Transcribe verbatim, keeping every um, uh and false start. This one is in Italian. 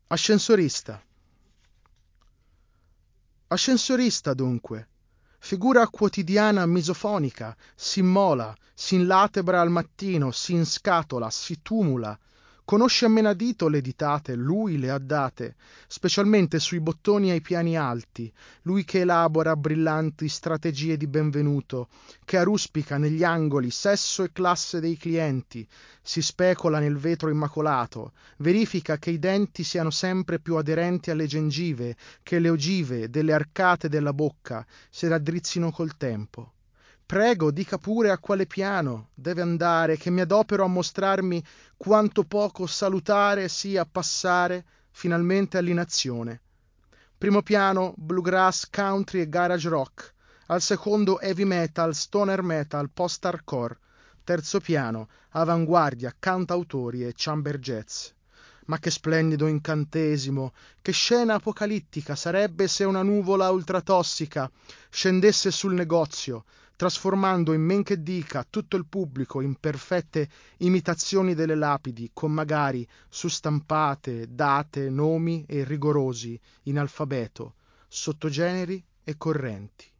Ascensorista. Ascensorista, dunque. Figura quotidiana misofonica, s'immola, s'inlatebra al mattino, s'inscatola, si tumula. Conosce a menadito le ditate, lui le ha date, specialmente sui bottoni ai piani alti, lui che elabora brillanti strategie di benvenuto, che aruspica negli angoli sesso e classe dei clienti, si specola nel vetro immacolato, verifica che i denti siano sempre più aderenti alle gengive, che le ogive delle arcate della bocca si raddrizzino col tempo. Prego, dica pure a quale piano deve andare, che mi adopero a mostrarmi quanto poco salutare sia passare finalmente all'inazione. Primo piano, bluegrass, country e garage rock. Al secondo, heavy metal, stoner metal, post-hardcore. Terzo piano, avanguardia, cantautori e chamber jazz. Ma che splendido incantesimo, che scena apocalittica sarebbe se una nuvola ultratossica scendesse sul negozio, trasformando in men che dica tutto il pubblico in perfette imitazioni delle lapidi, con magari su stampate, date, nomi e rigorosi in alfabeto, sottogeneri e correnti.